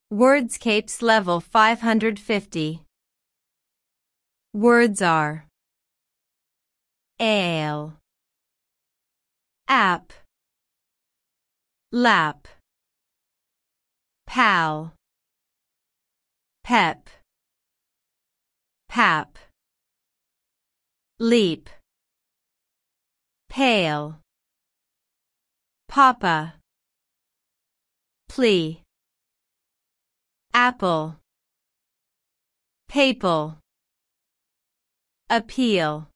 Wordscapes level 550. Words are ale, app, lap, pal, pep, pap, leap, pale, papa, plea, apple, papal, appeal.